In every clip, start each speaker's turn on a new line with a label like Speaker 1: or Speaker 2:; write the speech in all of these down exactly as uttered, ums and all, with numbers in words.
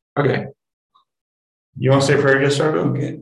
Speaker 1: Okay. You want to say prayer, yes, sir?
Speaker 2: Okay.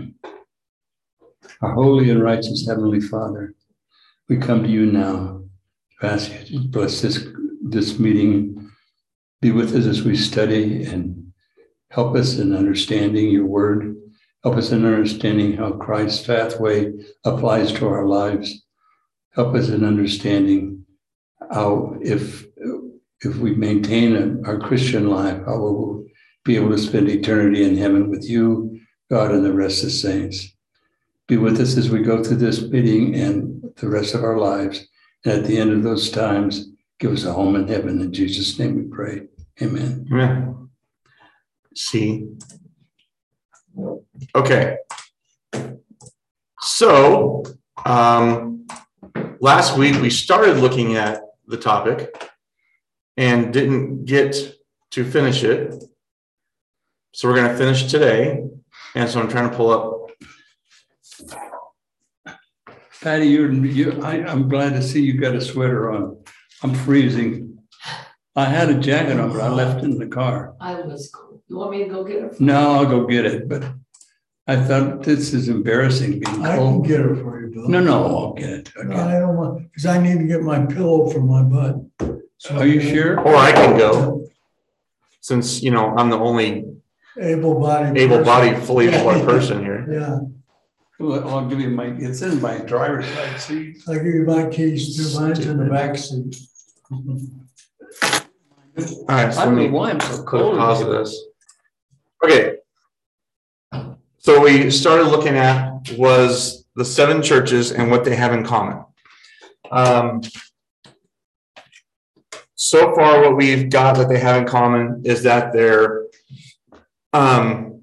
Speaker 2: Our holy and righteous Heavenly Father, we come to you now to ask you to bless this, this meeting. Be with us as we study and help us in understanding your word. Help us in understanding how Christ's pathway applies to our lives. Help us in understanding how if, if we maintain a, our Christian life, how we will be able to spend eternity in heaven with you, God, and the rest of the saints. Be with us as we go through this meeting and the rest of our lives. And at the end of those times, give us a home in heaven. In Jesus' name we pray. Amen.
Speaker 1: Amen. See. Okay. So, um, last week we started looking at the topic and didn't get to finish it. So we're going to finish today. And so I'm trying to pull up.
Speaker 2: Patty, you're, you, I, I'm glad to see you got a sweater on. I'm freezing. I had a jacket on, but I left it in the car.
Speaker 3: I was cool. You want me to go get it?
Speaker 2: No, I'll go get it. But I thought this is embarrassing being cold.
Speaker 4: I can get it for you, Bill.
Speaker 2: No, no, I'll get it. Okay.
Speaker 4: No, I don't want, because I need to get my pillow for my butt. So
Speaker 2: Are you sure?
Speaker 1: Or I can go, since, you know, I'm the only
Speaker 4: able-bodied,
Speaker 1: able-bodied, fully employed person here.
Speaker 4: Yeah,
Speaker 2: Well, I'll give you my, it's in my driver's side seat.
Speaker 4: I'll give you my keys too. Mine's in the back seat.
Speaker 1: All right, so
Speaker 2: I
Speaker 1: let
Speaker 2: don't
Speaker 1: me
Speaker 2: know why I'm so
Speaker 1: put a
Speaker 2: cold.
Speaker 1: pause of this. Okay. So we started looking at was the seven churches and what they have in common. Um, so far, what we've got that they have in common is that they're um,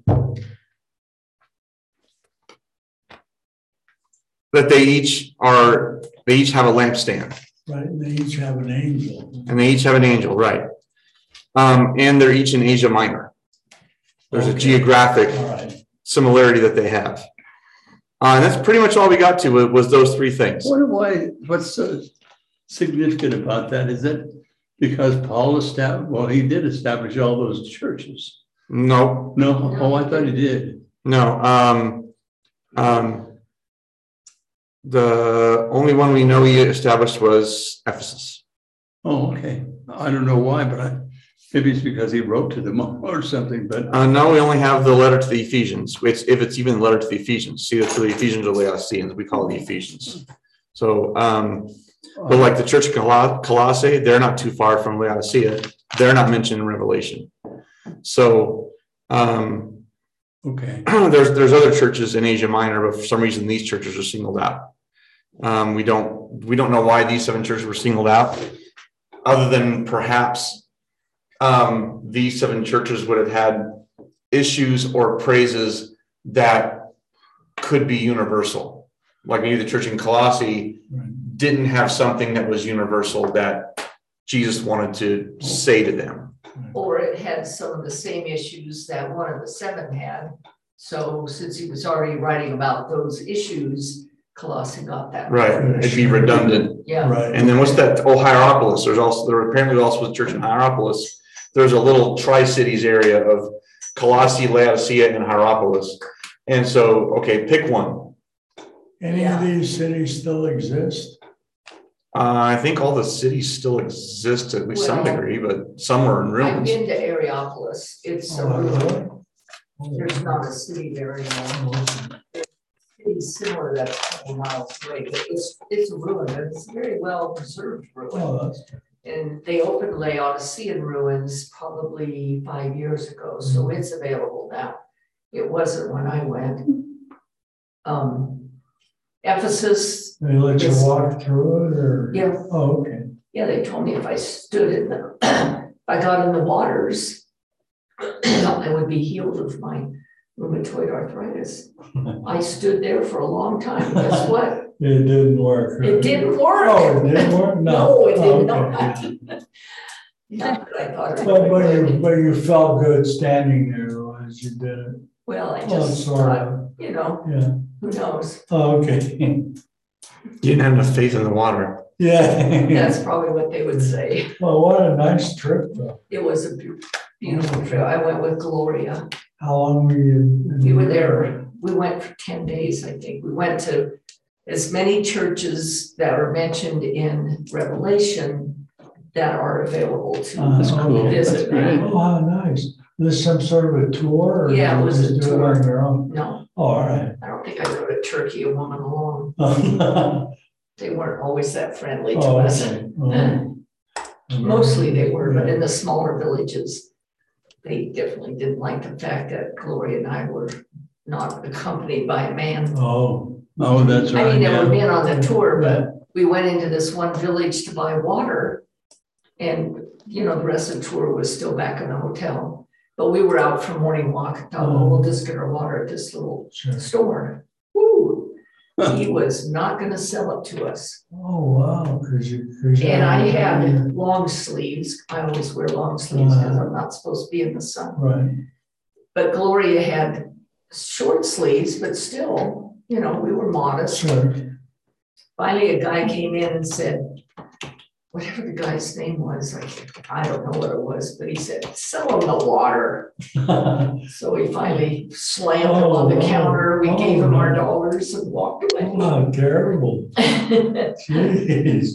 Speaker 1: that they each are they each have a lampstand.
Speaker 4: Right, and they each have an angel.
Speaker 1: And they each have an angel, right? Um, and they're each in Asia Minor. There's
Speaker 4: Okay.
Speaker 1: a geographic
Speaker 4: All right.
Speaker 1: similarity that they have. Uh, and that's pretty much all we got to was, was those three things.
Speaker 2: What why what's so significant about that? Is it because Paul established, well, he did establish all those churches.
Speaker 1: No,
Speaker 2: No, oh, I thought he did.
Speaker 1: no. Um, um, the only one we know he established was Ephesus.
Speaker 2: Oh, okay. I don't know why, but I maybe it's because he wrote to them or something, but
Speaker 1: Uh, no, we only have the letter to the Ephesians. It's, if it's even the letter to the Ephesians. See, it's the Ephesians or Laodiceans. We call it the Ephesians. So, um, but like the church of Colossae, they're not too far from Laodicea. They're not mentioned in Revelation. So, um,
Speaker 2: okay.
Speaker 1: there's there's other churches in Asia Minor, but for some reason these churches are singled out. Um, we don't we don't know why these seven churches were singled out, other than perhaps um, these seven churches would have had issues or praises that could be universal. Like maybe the church in Colossae
Speaker 4: Right.
Speaker 1: didn't have something that was universal that Jesus wanted to say to them.
Speaker 3: Or it had some of the same issues that one of the seven had. So since he was already writing about those issues, Colossae got that.
Speaker 1: Right. It'd be redundant.
Speaker 3: Yeah.
Speaker 4: Right.
Speaker 1: And then what's that? Oh, Hierapolis. There's also there apparently also was a church in Hierapolis. There's a little Tri-Cities area of Colossae, Laodicea, and Hierapolis. And so, okay, pick one.
Speaker 4: Any
Speaker 3: Yeah.
Speaker 4: of these cities still exist?
Speaker 1: Uh, I think all the cities still exist to at least some
Speaker 3: Well,
Speaker 1: degree, but some are in
Speaker 3: I've
Speaker 1: ruins.
Speaker 3: been to Areopolis. It's a
Speaker 4: Oh,
Speaker 3: ruin.
Speaker 4: really?
Speaker 3: There's not a city there anymore. It's similar, that's a couple miles away, but it's, it's a ruin, and it's a very well preserved ruin.
Speaker 4: Oh, that's,
Speaker 3: And they opened Laodicean ruins probably five years ago, so it's available now. It wasn't when I went. Um, Ephesus,
Speaker 4: they let you
Speaker 3: Yes.
Speaker 4: walk through it or?
Speaker 3: yeah,
Speaker 4: Oh, okay.
Speaker 3: yeah, they told me if I stood in the, if I got in the waters, I would be healed of my rheumatoid arthritis. I stood there for a long time. Guess what?
Speaker 4: It didn't work.
Speaker 3: It didn't work.
Speaker 4: Oh, it didn't work? No.
Speaker 3: No, it
Speaker 4: Oh,
Speaker 3: did
Speaker 4: okay.
Speaker 3: not. Not that I thought it
Speaker 4: But, but you,
Speaker 3: would.
Speaker 4: but you felt good standing there as you did it.
Speaker 3: Well, I
Speaker 4: Well,
Speaker 3: just
Speaker 4: sort
Speaker 3: thought,
Speaker 4: of.
Speaker 3: you know,
Speaker 4: Yeah.
Speaker 3: who knows?
Speaker 4: Oh, okay.
Speaker 1: You didn't have enough faith in the water.
Speaker 4: Yeah.
Speaker 3: That's probably what they would say.
Speaker 4: Well, what a nice trip though.
Speaker 3: It was a beau- beautiful trip. I went with Gloria.
Speaker 4: How long were you? in-
Speaker 3: We were there, we went for ten days, I think. We went to as many churches that are mentioned in Revelation that are available to.
Speaker 4: Uh,
Speaker 2: That's cool.
Speaker 3: Visit.
Speaker 2: That's great.
Speaker 4: Oh, how nice. This some sort of a tour? Or
Speaker 3: Yeah, it
Speaker 4: you
Speaker 3: was a
Speaker 4: just do it
Speaker 3: tour.
Speaker 4: on your own?
Speaker 3: No,
Speaker 4: Oh, all right.
Speaker 3: I don't think I go to Turkey a woman alone.
Speaker 4: Oh,
Speaker 3: They weren't always that friendly to
Speaker 4: okay.
Speaker 3: us.
Speaker 4: Oh.
Speaker 3: Mostly they were, but in the smaller villages, they definitely didn't like the fact that Gloria and I were not accompanied by a man.
Speaker 4: Oh.
Speaker 2: Oh, that's
Speaker 3: I
Speaker 2: right.
Speaker 3: mean, there were
Speaker 2: Yeah.
Speaker 3: men on the tour,
Speaker 4: Yeah.
Speaker 3: but we went into this one village to buy water. And, you know, the rest of the tour was still back in the hotel. But we were out for morning walk, thought, oh, we'll just get our water at this little
Speaker 4: Sure.
Speaker 3: store. Woo! He was not gonna sell it to us.
Speaker 4: Oh, wow, cause you. 'cause you-
Speaker 3: And I had long sleeves. I always wear long sleeves because I'm not supposed to be in the sun.
Speaker 4: Right.
Speaker 3: But Gloria had short sleeves, but still, you know, we were modest.
Speaker 4: Sure.
Speaker 3: Finally, a guy came in and said, whatever the guy's name was, like, I don't know what it was, but he said, sell him the water. So we finally slammed him on the
Speaker 4: Oh,
Speaker 3: counter. We
Speaker 4: oh,
Speaker 3: gave him our
Speaker 4: no.
Speaker 3: dollars and walked away.
Speaker 4: Wow, terrible. Jeez.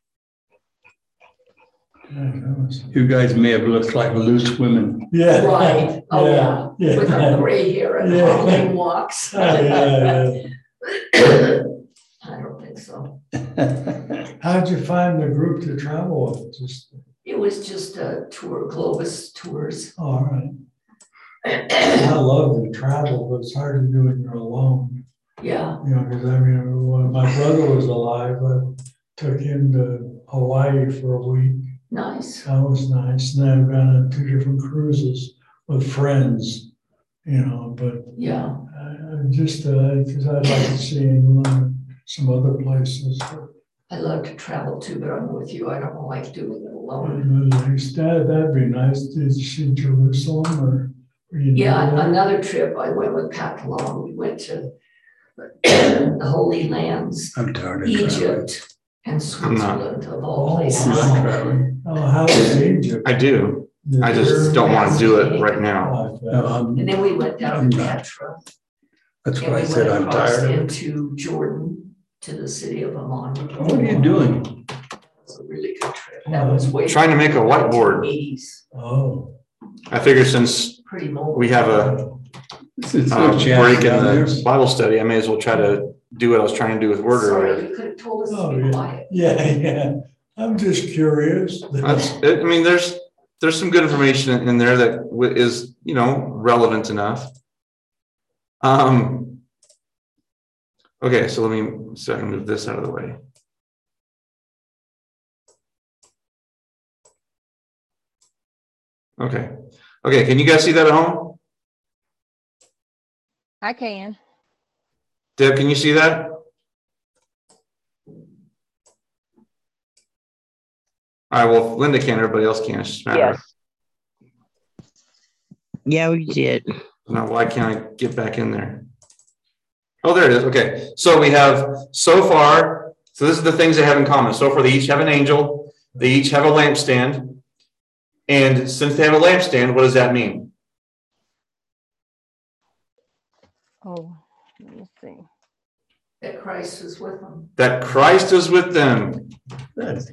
Speaker 4: Yeah, that was-
Speaker 2: You guys may have looked like loose women.
Speaker 4: Yeah.
Speaker 3: Right, oh yeah,
Speaker 4: Yeah.
Speaker 3: with our gray hair and
Speaker 4: Yeah.
Speaker 3: hobbling walks.
Speaker 4: Yeah, yeah,
Speaker 3: I don't think so.
Speaker 4: yeah. How'd you find the group to travel with? Just,
Speaker 3: It was just a tour, Globus tours.
Speaker 4: all right. I love to travel, but it's hard to do when you're alone.
Speaker 3: Yeah,
Speaker 4: You know, because I mean, when my brother was alive, I took him to Hawaii for a week.
Speaker 3: nice.
Speaker 4: That was nice. And then I've gone on two different cruises with friends, you know, but
Speaker 3: Yeah,
Speaker 4: I, I just, uh, because I'd like to see England, some other places.
Speaker 3: I love to travel too, but I'm with you. I don't like doing it alone.
Speaker 4: But at least that, that'd be nice. Did you see Jerusalem or? were you
Speaker 3: Yeah,
Speaker 4: near there?
Speaker 3: another trip, I went with Pat Long. We went to the Holy Lands,
Speaker 2: I'm tired of traveling.
Speaker 3: Egypt and Switzerland of all
Speaker 4: Oh,
Speaker 3: places.
Speaker 2: I like
Speaker 4: wow.
Speaker 2: traveling.
Speaker 4: Oh, how was Egypt?
Speaker 1: I do. I just don't want to do it right now.
Speaker 2: No, I'm-
Speaker 3: And then we went down to Petra.
Speaker 2: That's
Speaker 3: And
Speaker 2: what I
Speaker 3: we
Speaker 2: said,
Speaker 3: went
Speaker 2: I'm
Speaker 3: across
Speaker 2: tired of it.
Speaker 3: into Jordan to the city of Amman.
Speaker 2: What are you doing?
Speaker 3: It was a really good trip. That was way.
Speaker 1: Trying to make a whiteboard.
Speaker 3: eighties,
Speaker 4: Oh.
Speaker 1: I figure since
Speaker 3: pretty mobile.
Speaker 1: we have a
Speaker 2: It's it's
Speaker 1: uh,
Speaker 2: so jazzy
Speaker 1: break in
Speaker 2: down there.
Speaker 1: the Bible study, I may as well try to do what I was trying to do with Word
Speaker 3: Sorry,
Speaker 1: earlier.
Speaker 3: you could have told us
Speaker 4: Oh,
Speaker 3: to be
Speaker 4: yeah.
Speaker 3: quiet.
Speaker 4: Yeah, yeah. I'm just curious.
Speaker 1: That's, I mean, there's, there's some good information in there that wi- is, you know, relevant enough. Um, okay, so let me, so I can move this out of the way. Okay, okay, can you guys see that at home?
Speaker 5: I can.
Speaker 1: Deb, can you see that? All right, well, if Linda can, everybody else can, it's just a matter of-
Speaker 6: Yeah, we did.
Speaker 1: Now, why can't I get back in there? Oh, there it is. Okay. So we have so far, so this is the things they have in common. So far, they each have an angel. They each have a lampstand. And since they have a lampstand, what does that mean?
Speaker 5: Oh, let me see.
Speaker 3: That Christ was with them.
Speaker 1: That Christ is with them.
Speaker 2: That's-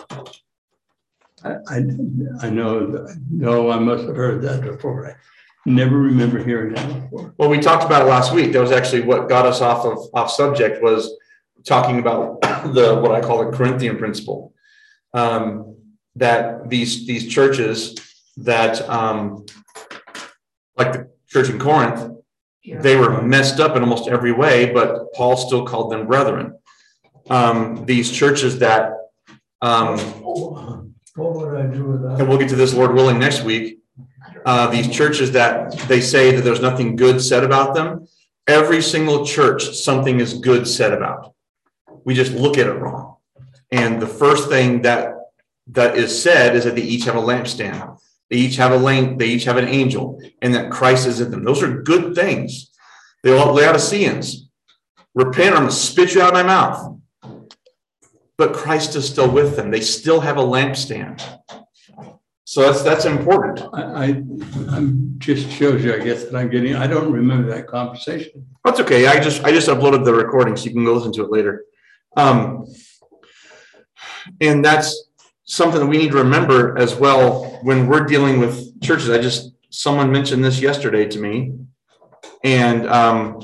Speaker 2: I, I, I know, no, I must have heard that before. I never remember hearing that before.
Speaker 1: Well, we talked about it last week. That was actually what got us off of off subject, was talking about the what I call the Corinthian principle. Um, that these these churches that um, like the church in Corinth,
Speaker 3: Here.
Speaker 1: they were messed up in almost every way, but Paul still called them brethren. Um, these churches that, um,
Speaker 4: What would I do with
Speaker 1: and
Speaker 4: that?
Speaker 1: we'll get to this, Lord willing, next week. Uh, these churches that they say that there's nothing good said about them. Every single church, something is good said about. We just look at it wrong. And the first thing that that is said is that they each have a lampstand. They each have a lamp. They each have an angel, and that Christ is in them. Those are good things. The Laodiceans, repent, or I'm going to spit you out of my mouth. but Christ is still with them. They still have a lampstand. So that's that's important.
Speaker 2: I, I, I'm just shows you, I guess, that I'm getting, I don't remember that conversation.
Speaker 1: That's okay. I just I just uploaded the recording so you can go listen to it later. Um, and that's something that we need to remember as well when we're dealing with churches. I just, someone mentioned this yesterday to me. And, um,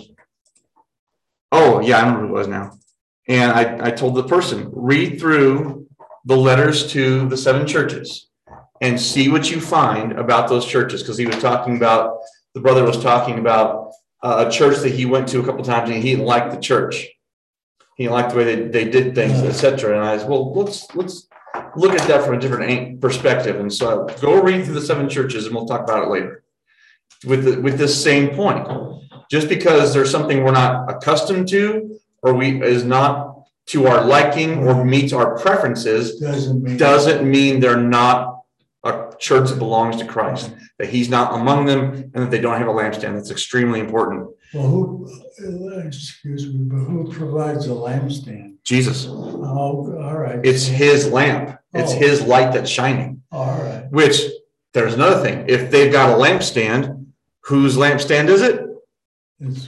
Speaker 1: oh, yeah, I remember who it was now. And I, I told the person, read through the letters to the seven churches and see what you find about those churches. Because he was talking about, the brother was talking about uh, a church that he went to a couple times and he didn't like the church. He didn't like the way they, they did things, et cetera. And I said, well, let's let's look at that from a different perspective. And so go read through the seven churches and we'll talk about it later. With the, with this same point, just because there's something we're not accustomed to, or we is not to our liking or meets our preferences,
Speaker 4: Doesn't mean.
Speaker 1: doesn't mean they're not a church that belongs to Christ, that he's not among them, and that they don't have a lampstand. That's extremely important.
Speaker 4: Well, who, uh, excuse me, but who provides a lampstand?
Speaker 1: Jesus.
Speaker 4: Oh, all right.
Speaker 1: It's his lamp. It's
Speaker 4: Oh.
Speaker 1: his light that's shining.
Speaker 4: All right.
Speaker 1: Which, there's another thing. If they've got a lampstand, whose lampstand is it?
Speaker 4: It's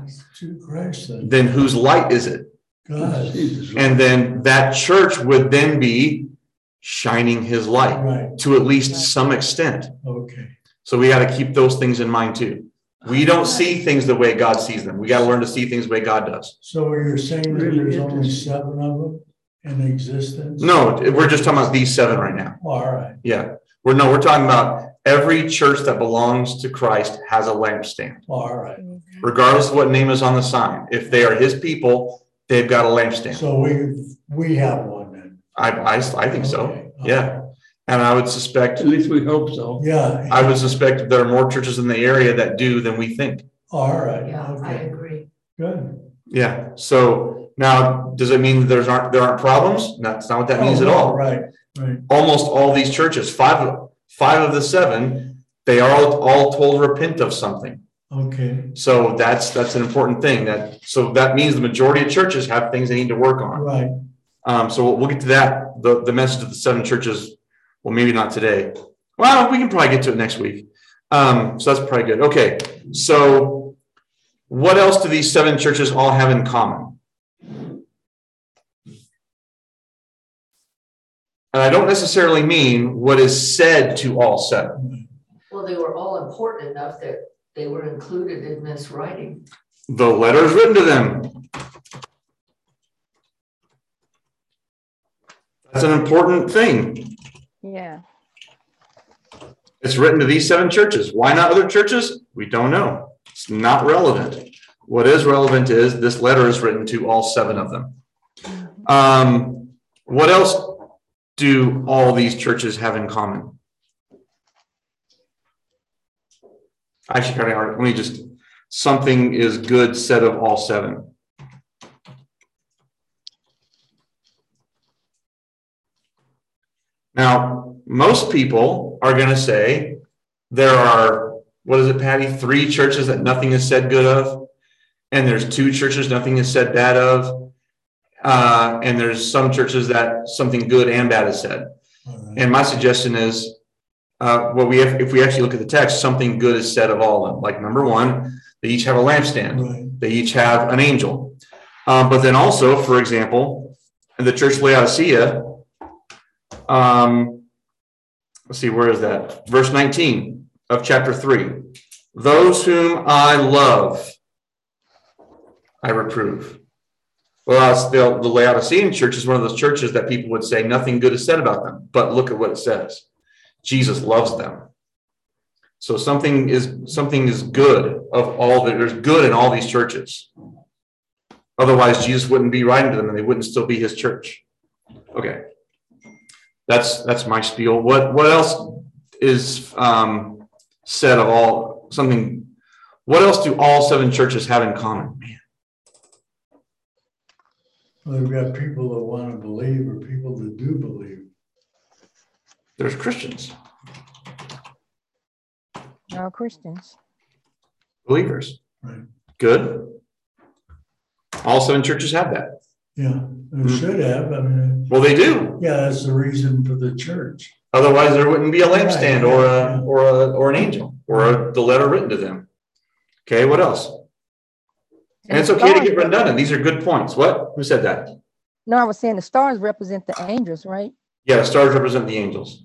Speaker 4: to Christ then.
Speaker 1: Then whose light is it?
Speaker 4: God.
Speaker 2: Jesus.
Speaker 1: And then that church would then be shining his light
Speaker 4: Right.
Speaker 1: to at least some extent.
Speaker 4: Okay.
Speaker 1: So we got to keep those things in mind too. We don't see things the way God sees them. We got to learn to see things the way God does.
Speaker 4: So you're saying that
Speaker 2: Really
Speaker 4: there's only
Speaker 2: interesting.
Speaker 4: seven of them in existence?
Speaker 1: No, we're just talking about these seven right now.
Speaker 4: All right.
Speaker 1: Yeah. We're no, we're talking about every church that belongs to Christ has a lampstand,
Speaker 4: All right.
Speaker 1: regardless of what name is on the sign. If they are his people, they've got a lampstand.
Speaker 4: So we, we have one then.
Speaker 1: I, I, I think so.
Speaker 4: Okay.
Speaker 1: Yeah. And I would suspect,
Speaker 2: At least we hope so.
Speaker 4: Yeah.
Speaker 1: I would suspect there are more churches in the area that do than we think.
Speaker 4: All right.
Speaker 3: Yeah, I
Speaker 4: Okay.
Speaker 3: agree.
Speaker 4: Good.
Speaker 1: Yeah. So now, does it mean that there's aren't, there aren't problems? That's not what that means
Speaker 4: Oh,
Speaker 1: at all.
Speaker 4: Right, right.
Speaker 1: Almost all these churches, five of, five of the seven, they are all, all told repent of something.
Speaker 4: Okay.
Speaker 1: So that's, that's an important thing that, so that means the majority of churches have things they need to work on.
Speaker 4: Right.
Speaker 1: Um, so we'll, we'll get to that, the, the message of the seven churches. Well, maybe not today. Well, we can probably get to it next week. Um, so that's probably good. Okay. So what else do these seven churches all have in common? And I don't necessarily mean what is said to all seven.
Speaker 3: Well, they were all important enough that they were included in this writing.
Speaker 1: The letters written to them. That's an important thing.
Speaker 5: Yeah.
Speaker 1: It's written to these seven churches. Why not other churches? We don't know. It's not relevant. What is relevant is this letter is written to all seven of them. Um, what else do all these churches have in common? Actually, kind of hard. Let me just, something is good said of all seven. Now, most people are going to say there are, what is it, Patty? Three churches that nothing is said good of. And there's two churches nothing is said bad of. Uh, and there's some churches that something good and bad is said.
Speaker 4: All right.
Speaker 1: And my suggestion is, uh, well, we have, if we actually look at the text, something good is said of all of them. Like number one, they each have a lampstand.
Speaker 4: Right.
Speaker 1: They each have an angel. Um, but then also, for example, in the church of Laodicea, um, let's see, where is that? Verse nineteen of chapter three. Those whom I love, I reprove. Well, the, the Laodicean church is one of those churches that people would say nothing good is said about them. But look at what it says. Jesus loves them. So something is something is good of all that. There's good in all these churches. Otherwise, Jesus wouldn't be writing to them and they wouldn't still be his church. Okay. That's that's my spiel. What what else is um, said of all something? What else do all seven churches have in common? Man.
Speaker 4: Well, they've got people that want to believe or people that do believe.
Speaker 1: There's Christians,
Speaker 5: All Christians.
Speaker 1: believers.
Speaker 4: Right.
Speaker 1: Good. All seven churches have that.
Speaker 4: Yeah, it should have, I mean,
Speaker 1: Well, they do.
Speaker 4: yeah, that's the reason for the church.
Speaker 1: Otherwise, there wouldn't be a lampstand or
Speaker 4: yeah.
Speaker 1: a, or a, or an angel, or a, the letter written to them. Okay, what else? And it's okay to get redundant. These are good points. What? Who said that?
Speaker 5: No, I was saying the stars represent the angels, right?
Speaker 1: Yeah, the stars represent the angels.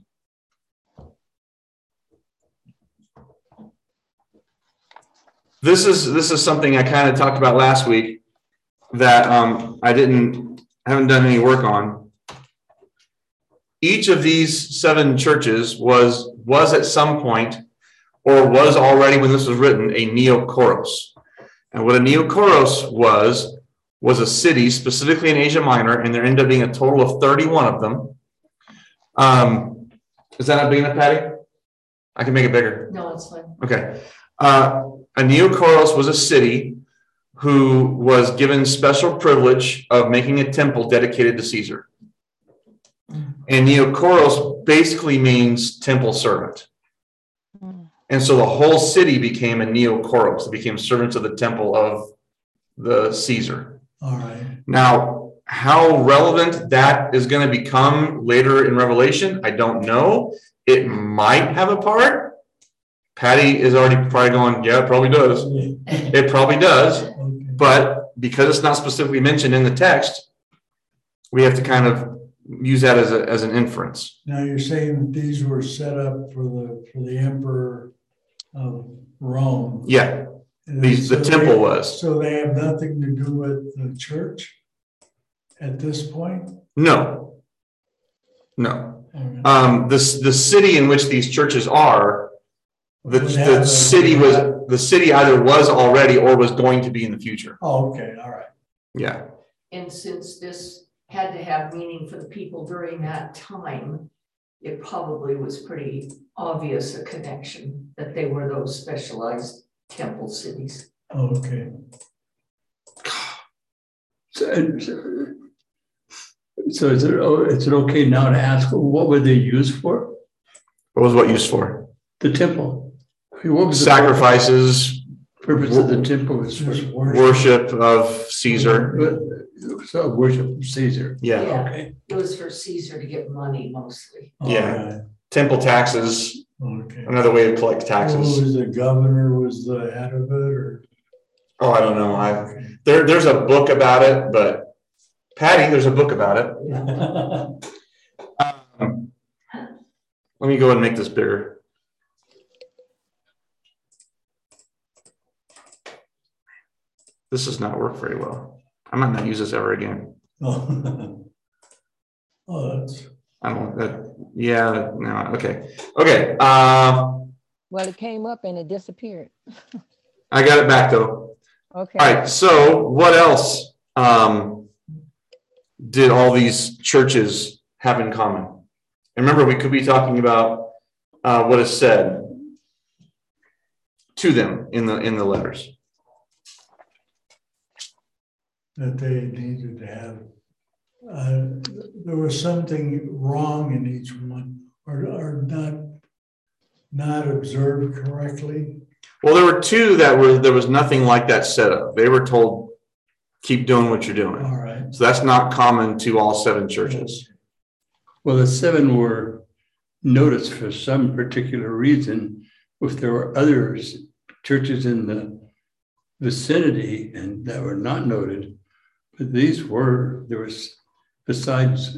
Speaker 1: This is this is something I kind of talked about last week that um, I didn't haven't done any work on. Each of these seven churches was was at some point, or was already when this was written, a neokoros. And what a neokoros was was a city specifically in Asia Minor, and there ended up being a total of thirty-one of them. Um, is that not big enough, Patty? I can make it bigger.
Speaker 3: No, it's fine.
Speaker 1: Okay. Uh, a neokoros was a city who was given special privilege of making a temple dedicated to Caesar. And neokoros basically means temple servant. And so the whole city became a neokoros. It became servants of the temple of the Caesar.
Speaker 4: All right.
Speaker 1: Now, how relevant that is going to become later in Revelation, I don't know. It might have a part. Patty is already probably going, yeah, it probably does. It probably does.
Speaker 4: Okay.
Speaker 1: But because it's not specifically mentioned in the text, we have to kind of use that as a, as an inference.
Speaker 4: Now you're saying these were set up for the, for the emperor of Rome.
Speaker 1: Yeah,
Speaker 4: And
Speaker 1: these, the
Speaker 4: so
Speaker 1: temple
Speaker 4: they-
Speaker 1: was.
Speaker 4: So they have nothing to do with the church at this point?
Speaker 1: No. No.
Speaker 4: Okay.
Speaker 1: Um, this, the city in which these churches are, the,
Speaker 4: Would
Speaker 1: the
Speaker 4: have a-
Speaker 1: city was, the city either was already or was going to be in the future.
Speaker 4: Oh, okay, all right.
Speaker 1: Yeah.
Speaker 3: And since this had to have meaning for the people during that time, it probably was pretty obvious a connection that they were those specialized temple cities.
Speaker 4: Okay.
Speaker 2: So, so- so is it, oh, is it okay now to ask, what were they used for?
Speaker 1: What was what used for?
Speaker 2: The temple. I mean, what was the
Speaker 1: Sacrifices,
Speaker 2: purpose of the temple? Was for
Speaker 4: Just worship.
Speaker 1: worship of Caesar.
Speaker 2: so worship of Caesar.
Speaker 1: Yeah.
Speaker 3: Yeah.
Speaker 2: Okay.
Speaker 3: It was for Caesar to get money mostly.
Speaker 4: All
Speaker 1: Yeah.
Speaker 4: right.
Speaker 1: Temple taxes,
Speaker 4: Okay.
Speaker 1: another way to collect
Speaker 4: Who
Speaker 1: taxes.
Speaker 4: was the governor was the head of it or?
Speaker 1: Oh, I don't know. I, there, there's a book about it, but Patty, there's a book about it. Um, let me go ahead and make this bigger. This does not work very well. I might not use this ever again.
Speaker 4: Oh, Oh, that's,
Speaker 1: I don't, that, yeah, no, okay. Okay, uh,
Speaker 5: Well, it came up and it disappeared.
Speaker 1: I got it back though.
Speaker 5: Okay.
Speaker 1: All right, so what else um, did all these churches have in common? And remember, we could be talking about uh, what is said to them in the in the letters.
Speaker 4: that they needed to have. Uh, there was something wrong in each one or, or not, not observed correctly.
Speaker 1: Well, there were two that were there was nothing like that set up. They were told, keep doing what you're doing.
Speaker 4: All right.
Speaker 1: So that's not common to all seven churches.
Speaker 2: Well, the seven were noticed for some particular reason. If there were others, churches in the vicinity and that were not noted, but these were, there was, besides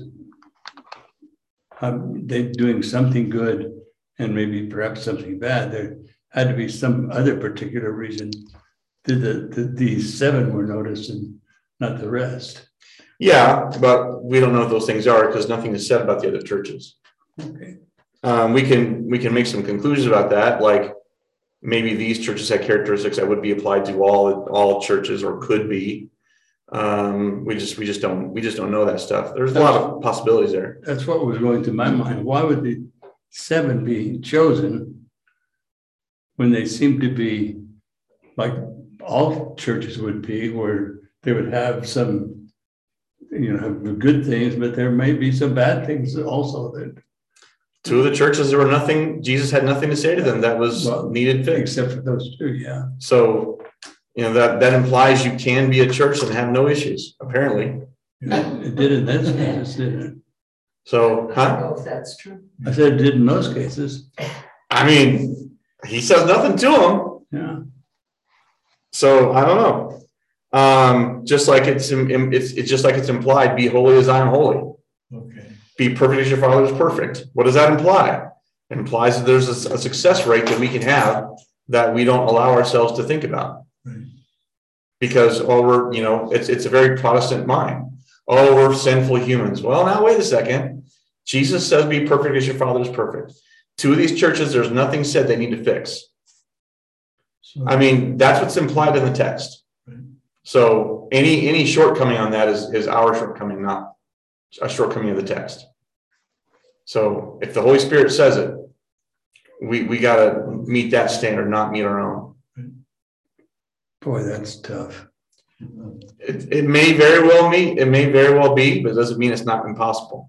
Speaker 2: um, they doing something good and maybe perhaps something bad, there had to be some other particular reason that the, the, these seven were noticed and not the rest.
Speaker 1: Yeah, but we don't know what those things are because nothing is said about the other churches.
Speaker 2: Okay.
Speaker 1: Um, we can we can make some conclusions about that, like maybe these churches had characteristics that would be applied to all all churches or could be. Um, we just we just don't we just don't know that stuff. There's a lot of possibilities there.
Speaker 2: That's what was going through my mind. Why would the seven be chosen when they seem to be like all churches would be, where they would have some, you know, good things, but there may be some bad things also that.
Speaker 1: Two of the churches, there were nothing, Jesus had nothing to say to them that was
Speaker 2: Well,
Speaker 1: needed fixed.
Speaker 2: Except for those two, yeah.
Speaker 1: So, you know, that, that implies you can be a church and have no issues, apparently.
Speaker 2: It did in those cases, didn't it?
Speaker 1: So,
Speaker 3: I don't
Speaker 1: huh?
Speaker 3: know if that's true.
Speaker 2: I said it did in those cases.
Speaker 1: I mean, he says nothing to him.
Speaker 2: Yeah.
Speaker 1: So I don't know. Um, just like it's, it's, it's just like it's implied, be holy as I am holy.
Speaker 4: Okay.
Speaker 1: Be perfect as your Father is perfect. What does that imply? It implies that there's a, a success rate that we can have that we don't allow ourselves to think about.
Speaker 4: Right.
Speaker 1: Because, oh, we're, you know, it's, it's a very Protestant mind. Oh, we're sinful humans. Well, now, wait a second. Jesus says, be perfect as your Father is perfect. Two of these churches, there's nothing said they need to fix.
Speaker 4: So,
Speaker 1: I mean, that's what's implied in the text.
Speaker 4: Right.
Speaker 1: So any, any shortcoming on that is, is our shortcoming, not a shortcoming of the text. So if the Holy Spirit says it, we, we got to meet that standard, not meet our own.
Speaker 2: Boy, that's tough.
Speaker 1: It, it may very well meet, it may very well be, but it doesn't mean it's not impossible.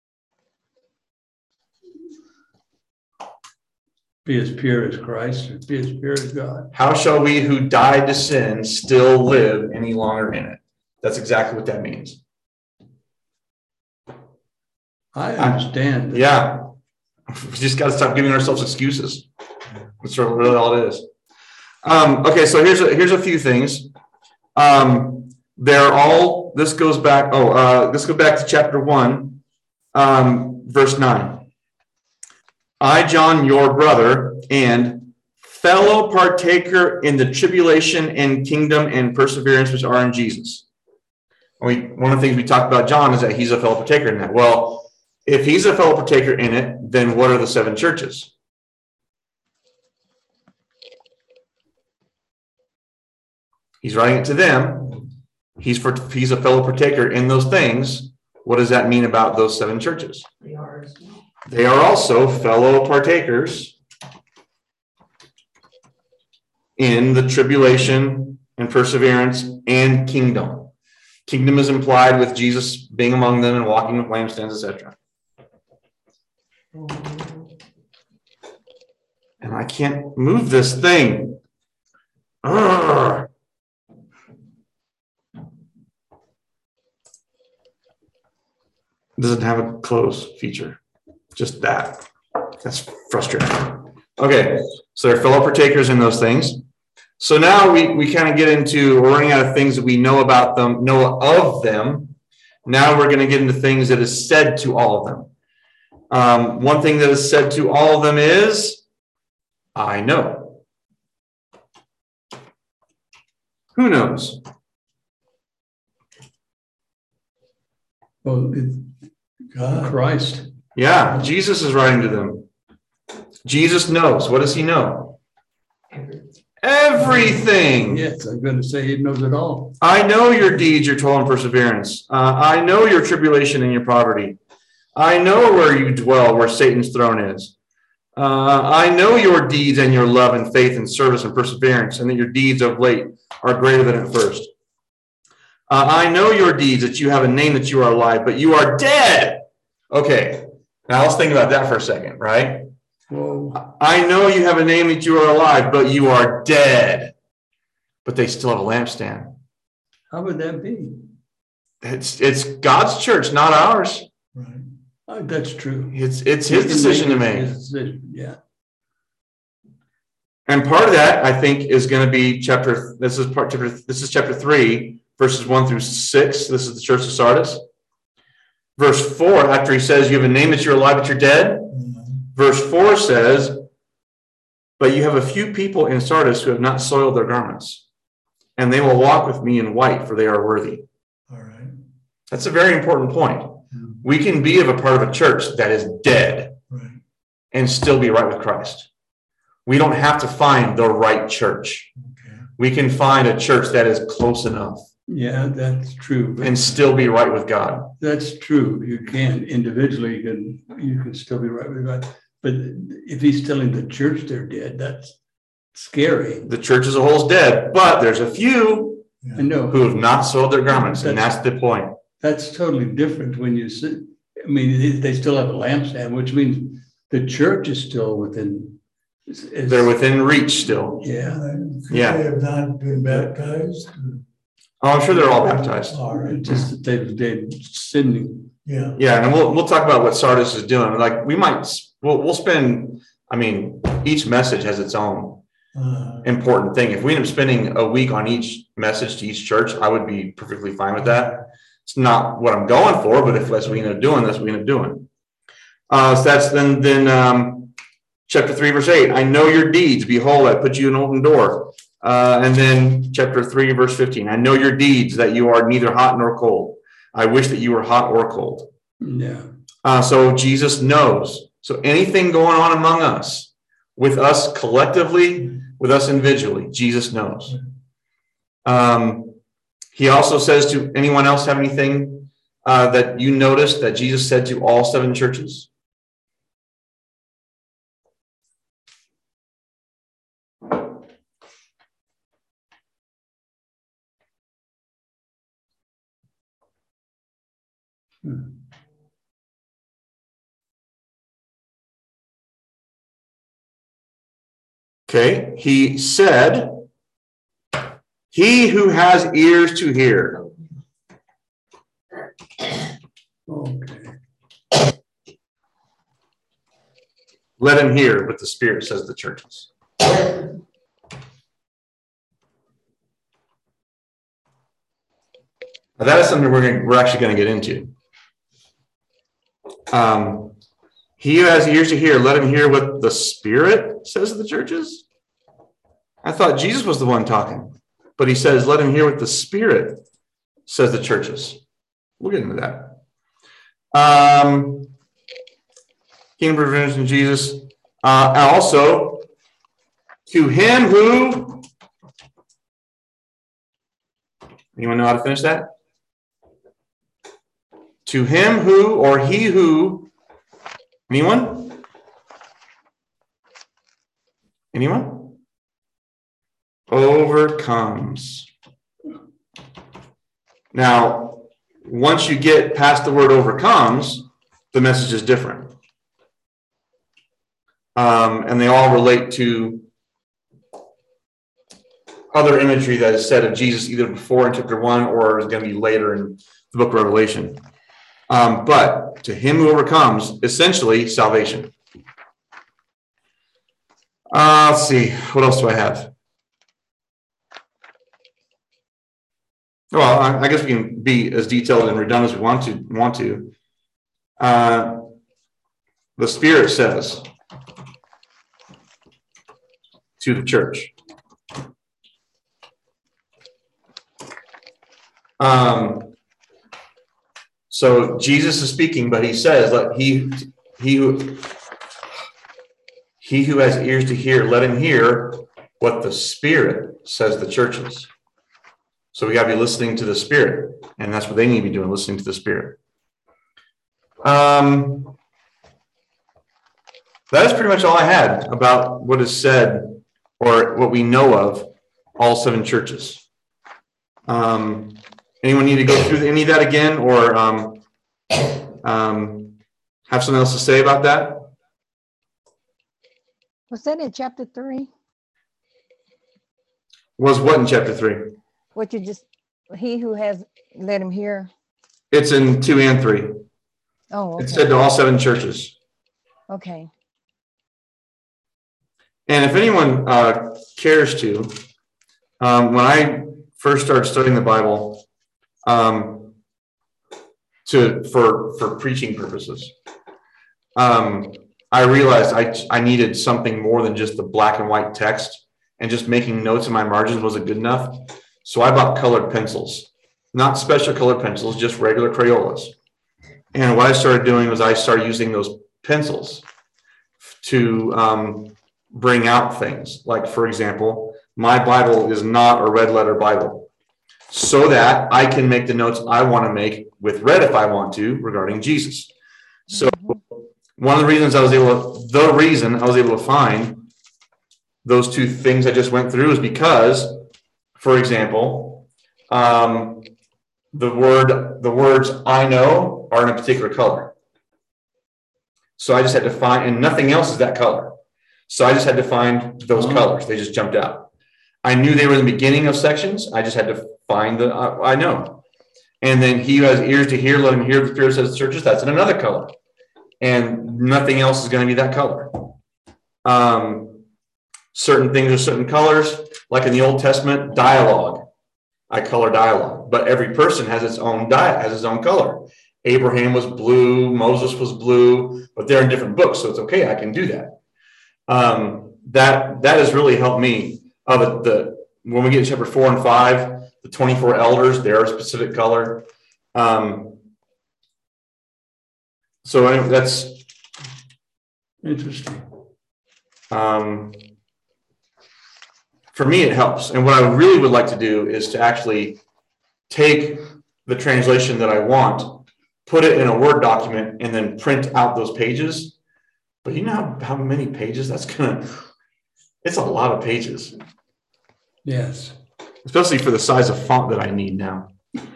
Speaker 2: Be as pure as Christ, or be as pure as God.
Speaker 1: How shall we who died to sin still live any longer in it? That's exactly what that means.
Speaker 2: I understand. that.
Speaker 1: Yeah. We just got to stop giving ourselves excuses. That's really all it is. Um, okay, so here's a, here's a few things. Um, they're all, this goes back, oh, uh, let's go back to chapter one, um, verse nine. I, John, your brother, and fellow partaker in the tribulation and kingdom and perseverance which are in Jesus. We, one of the things we talked about John is that he's a fellow partaker in that. Well, if he's a fellow partaker in it, then what are the seven churches? He's writing it to them. He's for he's a fellow partaker in those things. What does that mean about those seven churches?
Speaker 3: They are as well.
Speaker 1: They are also fellow partakers in the tribulation and perseverance and kingdom. Kingdom is implied with Jesus being among them and walking with lampstands, et cetera. And I can't move this thing. Urgh. Doesn't have a close feature. Just that. That's frustrating. Okay, so they're fellow partakers in those things. So now we, we kind of get into, we're running out of things that we know about them, know of them. Now we're going to get into things that is said to all of them. Um, one thing that is said to all of them is, I know. Who knows?
Speaker 2: Well, it's
Speaker 4: God,
Speaker 2: Christ.
Speaker 1: Yeah, Jesus is writing to them. Jesus knows. What does he know? Everything.
Speaker 2: Yes, I'm going to say he knows it all.
Speaker 1: I know your deeds, your toil and perseverance. Uh, I know your tribulation and your poverty. I know where you dwell, where Satan's throne is. Uh, I know your deeds and your love and faith and service and perseverance, and that your deeds of late are greater than at first. Uh, I know your deeds, that you have a name, that you are alive, but you are dead. Okay, now let's think about that for a second, right?
Speaker 2: Whoa.
Speaker 1: I know you have a name, that you are alive, but you are dead. But they still have a lampstand.
Speaker 2: How would that be?
Speaker 1: It's it's God's church, not ours.
Speaker 4: right.
Speaker 2: Uh, that's true.
Speaker 1: It's it's his decision to make.
Speaker 2: His decision, yeah.
Speaker 1: And part of that, I think, is going to be chapter. This is part chapter. This is chapter three, verses one through six. This is the church of Sardis. Verse four, after he says, "You have a name, that you're alive, but you're dead."
Speaker 4: Mhm.
Speaker 1: Verse four says, "But you have a few people in Sardis who have not soiled their garments, and they will walk with me in white, for they are worthy."
Speaker 4: All right.
Speaker 1: That's a very important point.
Speaker 4: Mhm.
Speaker 1: We can be of a part of a church that is dead
Speaker 4: Right.
Speaker 1: and still be right with Christ. We don't have to find the right church.
Speaker 4: Okay.
Speaker 1: We can find a church that is close enough
Speaker 2: Yeah, that's true. But
Speaker 1: and still be right with God.
Speaker 2: that's true. You can individually, you can, you can still be right with God. But if he's telling the church they're dead, that's scary.
Speaker 1: The church as a whole is dead, but there's a few
Speaker 2: I know.
Speaker 1: who have not soiled their garments, and that's the point.
Speaker 2: That's totally different when you sit. I mean, they- they still have a lampstand, which means the church is still within. is- is-
Speaker 1: They're within reach still.
Speaker 2: Yeah.
Speaker 4: Could
Speaker 1: Yeah.
Speaker 4: they have not been baptized?
Speaker 1: Oh, I'm sure they're all baptized.
Speaker 4: All right,
Speaker 2: Just that they, they sinning.
Speaker 4: yeah.
Speaker 1: Yeah, and we'll we'll talk about what Sardis is doing. Like we might we'll we'll spend. I mean, each message has its own
Speaker 4: Uh,
Speaker 1: important thing. If we end up spending a week on each message to each church, I would be perfectly fine with that. It's not what I'm going for, but if that's what we end up doing, that's what we end up doing. Uh, so that's then then um, chapter three, verse eight. I know your deeds. Behold, I put you in an open door. Uh, and then chapter three, verse fifteen. I know your deeds, that you are neither hot nor cold. I wish that you were hot or cold.
Speaker 2: Yeah.
Speaker 1: Uh, so Jesus knows. So anything going on among us, with us collectively, with us individually, Jesus knows. Um, he also says to anyone else have anything uh, that you noticed that Jesus said to all seven churches?
Speaker 2: Hmm.
Speaker 1: Okay, he said, he who has ears to hear.
Speaker 2: Okay.
Speaker 1: Let him hear what the Spirit says to the churches. Now that is something we're going, we're actually going to get into. Um, he who has ears to hear, let him hear what the Spirit says to the churches. I thought Jesus was the one talking, but he says, let him hear what the Spirit says to the churches. We'll get into that. Um, Kingdom of Revenge in Jesus. Uh, and also, to him who, anyone know how to finish that? To him who, or he who, anyone? Anyone? Overcomes. Now, once you get past the word overcomes, the message is different. Um, and they all relate to other imagery that is said of Jesus either before in chapter one or is going to be later in the book of Revelation. Um, but to him who overcomes, essentially salvation. Uh, let's see, what else do I have? Well, I, I guess we can be as detailed and redundant as we want to. Want to. Uh, the Spirit says to the church. Um, so Jesus is speaking, but he says, "Let he he who he who has ears to hear, let him hear what the Spirit says to the churches." So we got to be listening to the Spirit, and that's what they need to be doing, listening to the Spirit. Um, that is pretty much all I had about what is said or what we know of all seven churches. Um, anyone need to go through any of that again, or um, um, have something else to say about that?
Speaker 5: Was that in chapter three?
Speaker 1: Was what in chapter three?
Speaker 5: What you just, he who has, let him hear.
Speaker 1: It's in two and three.
Speaker 5: Oh,
Speaker 1: It
Speaker 5: okay.
Speaker 1: said to all seven churches.
Speaker 5: Okay.
Speaker 1: And if anyone uh, cares to, um, when I first started studying the Bible, um, to for for preaching purposes, um, I realized I I needed something more than just the black and white text, and just making notes in my margins wasn't good enough. So I bought colored pencils, not special colored pencils, just regular Crayolas. And what I started doing was I started using those pencils to um, bring out things. Like, for example, my Bible is not a red letter Bible, so that I can make the notes I want to make with red if I want to regarding Jesus. So one of the reasons I was able to, the reason I was able to find those two things I just went through is because, for example, um, the word, the words I know are in a particular color. So I just had to find, and nothing else is that color. So I just had to find those
Speaker 2: Oh.
Speaker 1: colors. They just jumped out. I knew they were in the beginning of sections. I just had to find the, uh, I know. And then he who has ears to hear, let him hear the Spirit says to churches. That's in another color. And nothing else is going to be that color. Um, certain things are certain colors, like in the Old Testament, dialogue. I color dialogue, but every person has its own diet, has its own color. Abraham was blue, Moses was blue, but they're in different books, so it's okay. I can do that. Um, that that has really helped me. Uh, the, the when we get to chapter four and five, the twenty-four elders, they're a specific color. Um, so anyway, that's
Speaker 2: Interesting.
Speaker 1: Um, for me, it helps. And what I really would like to do is to actually take the translation that I want, put it in a Word document, and then print out those pages. But you know how, how many pages that's gonna, it's a lot of pages.
Speaker 2: Yes.
Speaker 1: Especially for the size of font that I need now.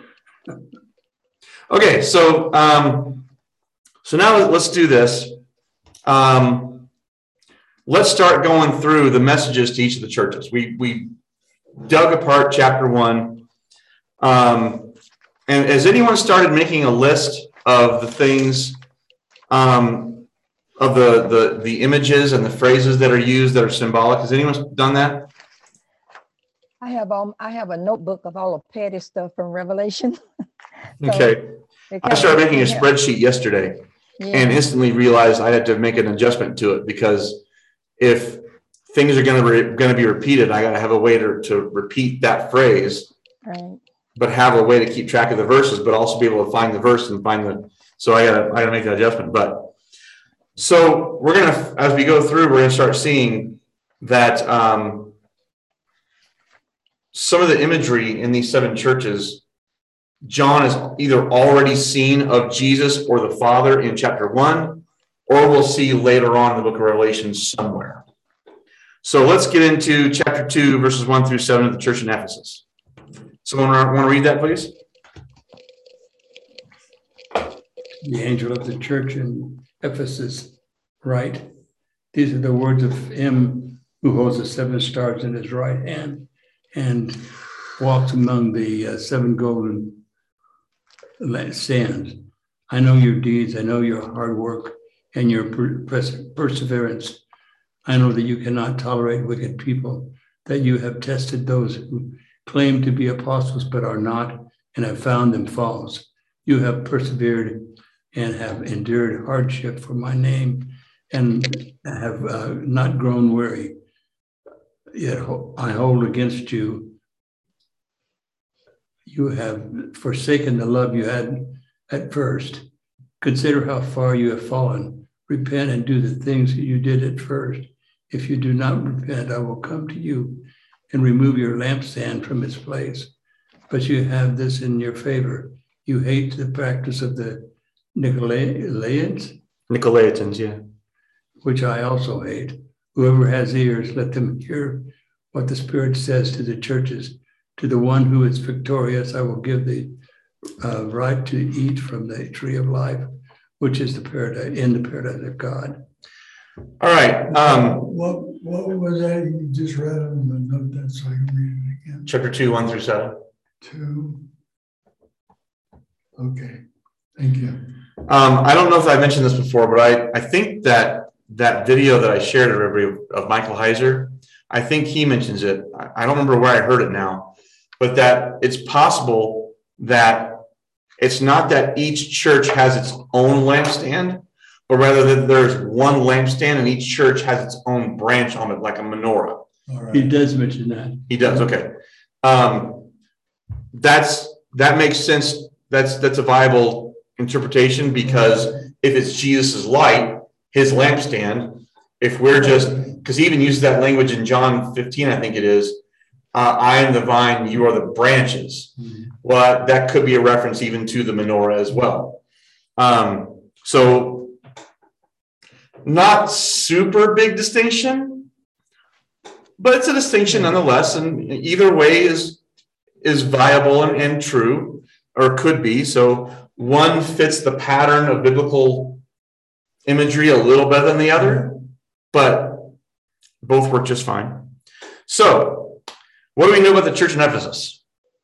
Speaker 1: Okay, so um, so now let's do this. Um, let's start going through the messages to each of the churches. We we dug apart chapter one. Um, and has anyone started making a list of the things, um, of the, the, the images and the phrases that are used that are symbolic? Has anyone done that?
Speaker 5: I have um I have a notebook of all the petty stuff from Revelation. So
Speaker 1: Okay. I started making a spreadsheet yesterday.
Speaker 5: Yeah.
Speaker 1: And instantly realized I had to make an adjustment to it, because if things are going to re- going to be repeated, I got to have a way to, to repeat that phrase,
Speaker 5: Right.
Speaker 1: but have a way to keep track of the verses, but also be able to find the verse and find the. So I got to I got to make that adjustment. But so we're gonna, as we go through, we're gonna start seeing that um, some of the imagery in these seven churches, John is either already seen of Jesus or the Father in chapter one, or we'll see later on in the book of Revelation somewhere. So let's get into chapter two, verses one through seven of the church in Ephesus. Someone want to read that, please?
Speaker 2: The angel of the church in Ephesus write, these are the words of him who holds the seven stars in his right hand and walks among the uh, seven golden sands. I know your deeds. I know your hard work and your per- perseverance. I know that you cannot tolerate wicked people, that you have tested those who claim to be apostles but are not, and have found them false. You have persevered and have endured hardship for my name and have uh, not grown weary. Yet I hold against you. You have forsaken the love you had at first. Consider how far you have fallen. Repent and do the things that you did at first. If you do not repent, I will come to you and remove your lampstand from its place. But you have this in your favor. You hate the practice of the Nicolaitans,
Speaker 1: Nicolaitans, yeah.
Speaker 2: which I also hate. Whoever has ears, let them hear what the Spirit says to the churches. To the one who is victorious, I will give the uh, right to eat from the tree of life, which is the paradise, in the paradise of God.
Speaker 1: All right. Um,
Speaker 4: What, what was that you just read on the note that so I can read it again?
Speaker 1: chapter two, one through seven.
Speaker 4: Two. Okay, thank you.
Speaker 1: Um, I don't know if I mentioned this before, but I, I think that that video that I shared with everybody of Michael Heiser, I think he mentions it. I, I don't remember where I heard it now, but that it's possible that it's not that each church has its own lampstand, but rather that there's one lampstand and each church has its own branch on it, like a menorah.
Speaker 4: All right.
Speaker 2: He does mention that.
Speaker 1: He does, okay. Um, that's that makes sense. That's that's a viable interpretation, because if it's Jesus's light, his lampstand, if we're just, because he even uses that language in John fifteen, I think it is, uh, I am the vine, you are the branches. Mm-hmm. Well, that could be a reference even to the menorah as well. Um, so not super big distinction, but it's a distinction nonetheless, and either way is is viable and, and true, or could be. So one fits the pattern of biblical imagery a little better than the other, but both work just fine. So What do we know about the church in Ephesus?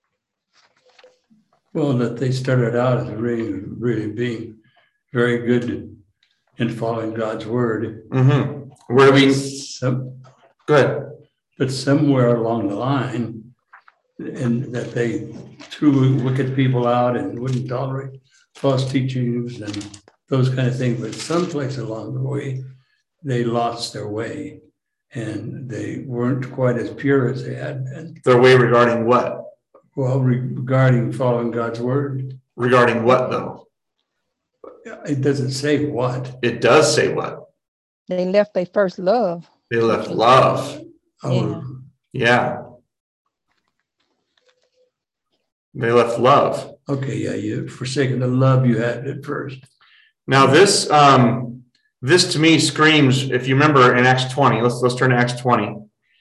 Speaker 2: Well, that they started out as really, really being very good in following God's word.
Speaker 1: Mm-hmm. Where do we?
Speaker 2: Some,
Speaker 1: Go ahead.
Speaker 2: but somewhere along the line, and that they threw wicked people out and wouldn't tolerate false teachings and those kind of things. But someplace along the way, they lost their way, and they weren't quite as pure as they had been.
Speaker 1: Their way regarding what?
Speaker 2: Well, regarding following God's word.
Speaker 1: Regarding what, though?
Speaker 2: It doesn't say what.
Speaker 1: It does say what?
Speaker 5: They left their first love.
Speaker 1: They left love.
Speaker 2: Oh,
Speaker 1: Yeah. They left love.
Speaker 2: okay, yeah, you forsaken the love you had at first.
Speaker 1: Now this, um, this to me screams, if you remember in Acts twenty, let's, let's turn to Acts twenty.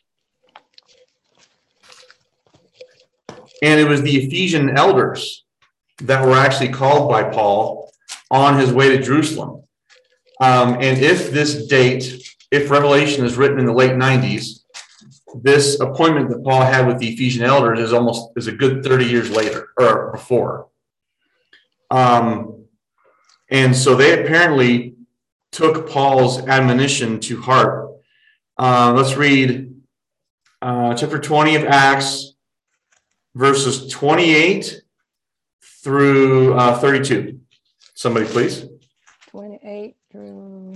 Speaker 1: And it was the Ephesian elders that were actually called by Paul on his way to Jerusalem. Um, and if this date, if Revelation is written in the late nineties, this appointment that Paul had with the Ephesian elders is almost is a good thirty years later or before. Um, and so they apparently took Paul's admonition to heart. Uh, let's read uh, chapter twenty of Acts, verses twenty-eight through uh, thirty-two. Somebody, please.
Speaker 5: twenty-eight through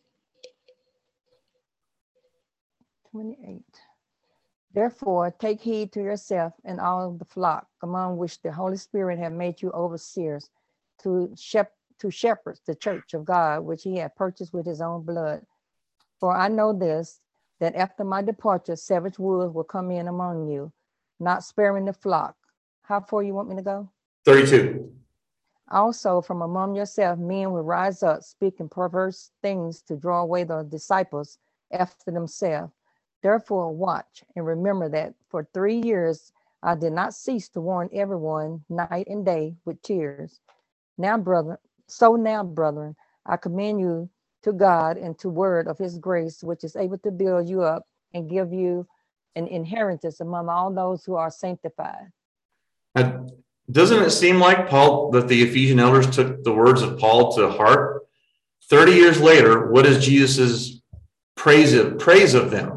Speaker 5: twenty-eight. Therefore, take heed to yourself and all the flock among which the Holy Spirit hath made you overseers to shep to shepherd the church of God, which he had purchased with his own blood. For I know this, that after my departure, savage wolves will come in among you, not sparing the flock. How far you want me to go?
Speaker 1: thirty-two.
Speaker 5: Also, from among yourself, men will rise up, speaking perverse things to draw away the disciples after themselves. Therefore, watch and remember that for three years I did not cease to warn everyone night and day with tears. Now, brother, so now, brethren, I commend you to God and to word of his grace, which is able to build you up and give you an inheritance among all those who are sanctified.
Speaker 1: And doesn't it seem like Paul that the Ephesian elders took the words of Paul to heart? thirty years later, what is Jesus's praise of praise of them?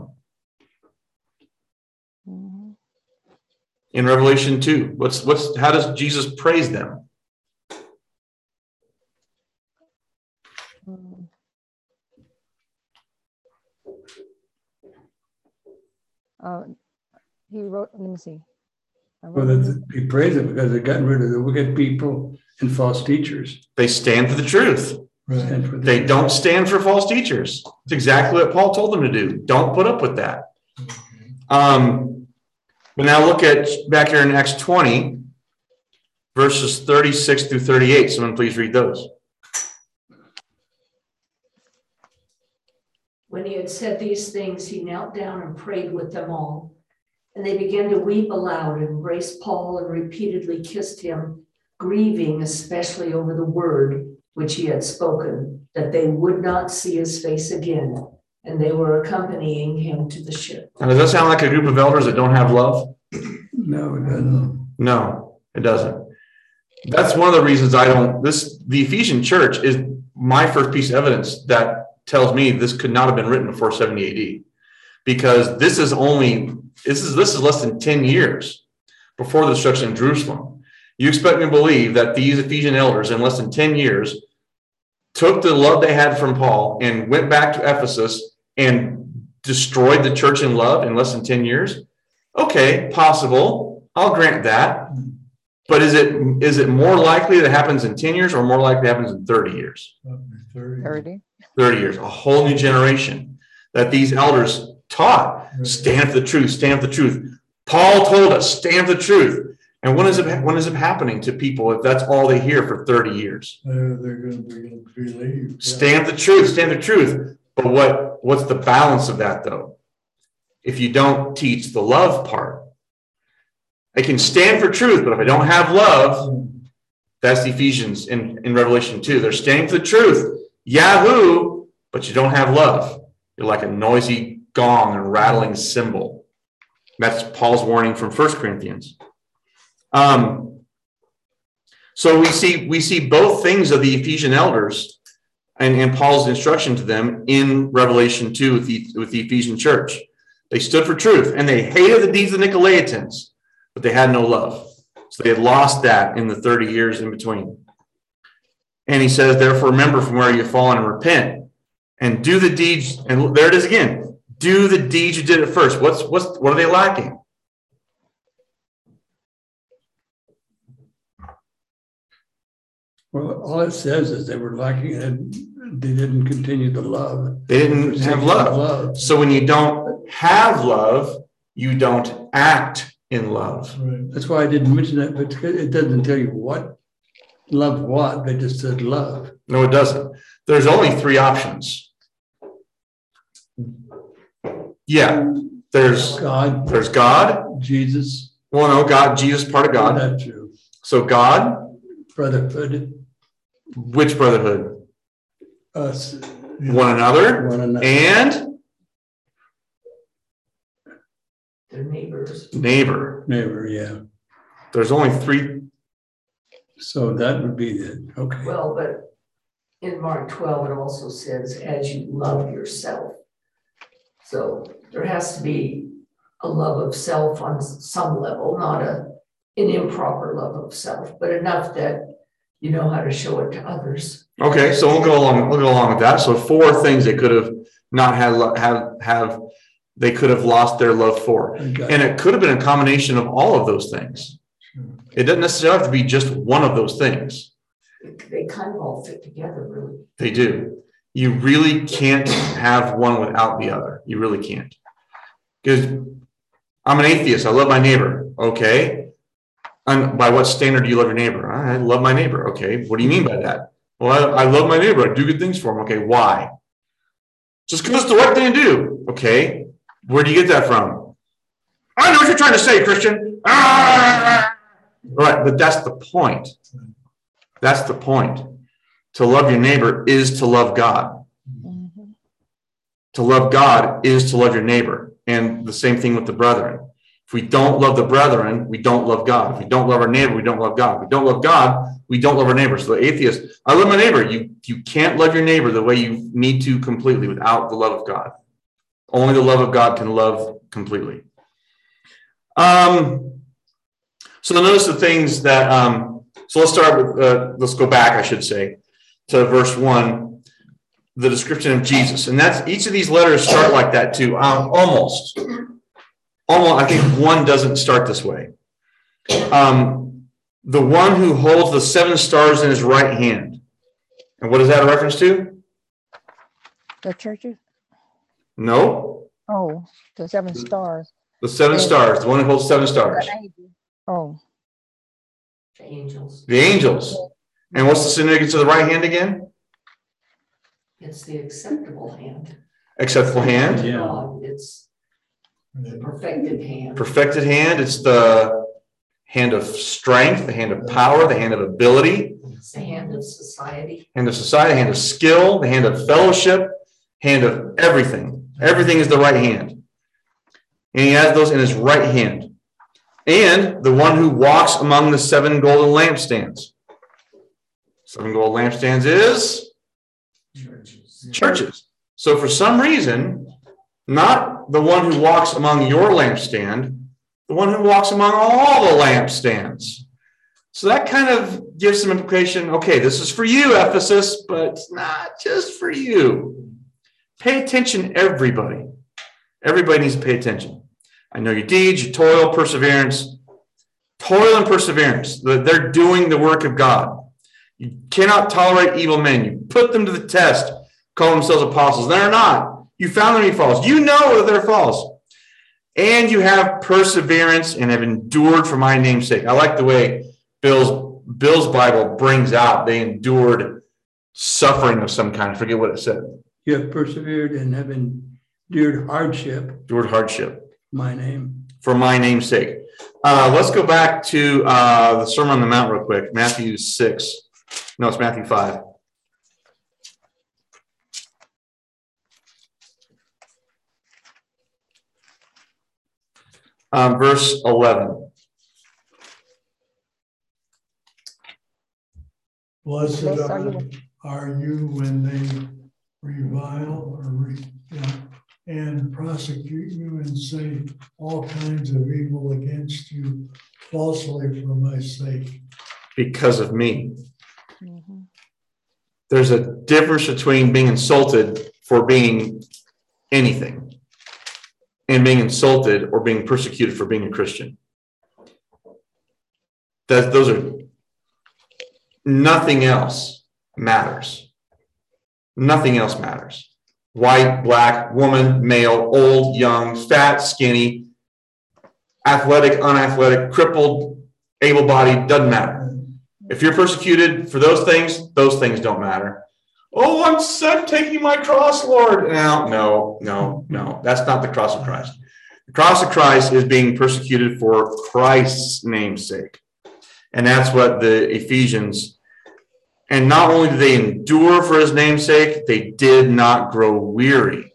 Speaker 5: Mm-hmm.
Speaker 1: In Revelation two, what's what's how does Jesus praise them?
Speaker 5: Mm. Uh, he wrote, let me see. I
Speaker 2: Well,
Speaker 5: wrote
Speaker 2: that he praised them because they're getting rid of the wicked people and false teachers.
Speaker 1: They stand for the truth.
Speaker 4: Right.
Speaker 2: And for the-
Speaker 1: They don't stand for false teachers. It's exactly what Paul told them to do. Don't put up with that. Um, but now look at back here in Acts twenty, verses thirty-six through thirty-eight. Someone please read those.
Speaker 3: When he had said these things, he knelt down and prayed with them all. And they began to weep aloud and embraced Paul and repeatedly kissed him, grieving especially over the word which he had spoken, that they would not see his face again. And they were accompanying him to the ship.
Speaker 1: Now, does that sound like a group of elders that don't have love?
Speaker 2: No, it doesn't.
Speaker 1: No, it doesn't. That's one of the reasons I don't, this, the Ephesian church is my first piece of evidence that tells me this could not have been written before seventy A D. Because this is only, this is, this is less than ten years before the destruction of Jerusalem. You expect me to believe that these Ephesian elders in less than ten years took the love they had from Paul and went back to Ephesus and destroyed the church in love in less than ten years? Okay, possible. I'll grant that. But is it is it more likely that it happens in ten years or more likely it happens in thirty years?
Speaker 4: thirty.
Speaker 5: thirty.
Speaker 1: thirty years, a whole new generation that these elders taught. Stand for the truth, stand for the truth. Paul told us, stand for the truth. And when is it when is it happening to people if that's all they hear for thirty years?
Speaker 4: They're, they're gonna, they're gonna believe. Yeah.
Speaker 1: Stand for the truth, stand for the truth. But what, what's the balance of that though? If you don't teach the love part. I can stand for truth, but if I don't have love, that's the Ephesians in, in Revelation two. They're standing for the truth. Yahoo, but you don't have love. You're like a noisy gong and rattling cymbal. That's Paul's warning from First Corinthians. Um, so we see we see both things of the Ephesian elders and, and Paul's instruction to them in Revelation two with the, with the Ephesian church. They stood for truth, and they hated the deeds of the Nicolaitans, but they had no love. So they had lost that in the thirty years in between. And he says, therefore, remember from where you've fallen and repent and do the deeds. And there it is again. Do the deeds you did at first. What's, what's, what are they lacking?
Speaker 2: Well, all it says is they were lacking and they didn't continue to love.
Speaker 1: They didn't have love.
Speaker 2: love.
Speaker 1: So when you don't have love, you don't act in love.
Speaker 4: Right.
Speaker 2: That's why I didn't mention that, but it doesn't tell you what, love what, they just said love.
Speaker 1: No, it doesn't. There's only three options. Yeah, there's
Speaker 2: God,
Speaker 1: there's God.
Speaker 2: Jesus.
Speaker 1: Well, no, God, Jesus, part of God.
Speaker 2: That's true.
Speaker 1: So God,
Speaker 2: Brotherhood,
Speaker 1: which brotherhood?
Speaker 2: us,
Speaker 1: One another,
Speaker 2: one another.
Speaker 1: and
Speaker 3: Their neighbors.
Speaker 1: neighbor.
Speaker 2: Neighbor, yeah.
Speaker 1: There's only three.
Speaker 2: So that would be it. Okay.
Speaker 3: Well, but in Mark twelve, it also says, as you love yourself. So there has to be a love of self on some level, not a an improper love of self, but enough that you know how to show it to others.
Speaker 1: Okay, so we'll go along. We'll go along with that. So four things they could have not had have have they could have lost their love for,
Speaker 2: Okay.
Speaker 1: and it could have been a combination of all of those things. It doesn't necessarily have to be just one of those things.
Speaker 3: They kind of all fit together, really.
Speaker 1: They do. You really can't have one without the other. You really can't. Because I'm an atheist. I love my neighbor. Okay. And by what standard do you love your neighbor? I love my neighbor. Okay. What do you mean by that? Well, I, I love my neighbor. I do good things for him. Okay. Why? Just because it's the right thing to do. Okay. Where do you get that from? I know what you're trying to say, Christian. Ah! Right. But that's the point. That's the point. To love your neighbor is to love God.
Speaker 5: Mhm.
Speaker 1: To love God is to love your neighbor. And the same thing with the brethren. If we don't love the brethren, we don't love God. If we don't love our neighbor, we don't love God. If we don't love God, we don't love our neighbor. So the atheist, I love my neighbor. You, you can't love your neighbor the way you need to completely without the love of God. Only the love of God can love completely. Um, so notice the things that, um, so let's start with, uh, let's go back, I should say, to verse one, the description of Jesus. And that's, each of these letters start like that too, um, almost. Almost, I think one doesn't start this way. Um, the one who holds the seven stars in his right hand. And what is that a reference to?
Speaker 5: The churches?
Speaker 1: No.
Speaker 5: Oh, the seven stars.
Speaker 1: The seven stars, the one who holds seven stars.
Speaker 5: The angel. Oh,
Speaker 3: The angels.
Speaker 1: The angels. And what's the significance of the right hand again?
Speaker 3: It's the acceptable hand.
Speaker 1: Acceptable hand.
Speaker 2: Yeah.
Speaker 3: God, it's the perfected hand.
Speaker 1: Perfected hand. It's the hand of strength, the hand of power, the hand of ability,
Speaker 3: It's the hand of society.
Speaker 1: hand of society, hand of skill, the hand of fellowship, hand of everything. Everything is the right hand. And he has those in his right hand. And the one who walks among the seven golden lampstands. Seven gold lampstands is
Speaker 3: Churches.
Speaker 1: churches. So for some reason, not the one who walks among your lampstand, the one who walks among all the lampstands. So that kind of gives some implication. Okay, this is for you, Ephesus, but it's not just for you. Pay attention, everybody. Everybody needs to pay attention. I know your deeds, your toil, perseverance. Toil and perseverance. They're doing the work of God. You cannot tolerate evil men. You put them to the test, call themselves apostles. They're not. You found them to be false. You know that they're false. And you have perseverance and have endured for my name's sake. I like the way Bill's, Bill's Bible brings out they endured suffering of some kind. I forget what it said.
Speaker 2: You have persevered and have endured hardship,
Speaker 1: Endured hardship.
Speaker 2: my name.
Speaker 1: For my name's sake. Uh, let's go back to uh, the Sermon on the Mount real quick. Matthew six. No, it's Matthew five. Um, verse eleven.
Speaker 4: Blessed
Speaker 5: Blessed are
Speaker 4: are,
Speaker 5: you.
Speaker 4: are you when they revile or re, you know, and prosecute you and say all kinds of evil against you falsely for my sake.
Speaker 1: Because of me.
Speaker 5: Mhm.
Speaker 1: There's a difference between being insulted for being anything and being insulted or being persecuted for being a Christian. That those are, nothing else matters. Nothing else matters. White, black, woman, male, old, young, fat, skinny, athletic, unathletic, crippled, able-bodied, doesn't matter. If you're persecuted for those things, those things don't matter. Oh, I'm, I'm taking my cross, Lord. No, no, no, no. That's not the cross of Christ. The cross of Christ is being persecuted for Christ's name's sake. And that's what the Ephesians, and not only did they endure for his name's sake, they did not grow weary.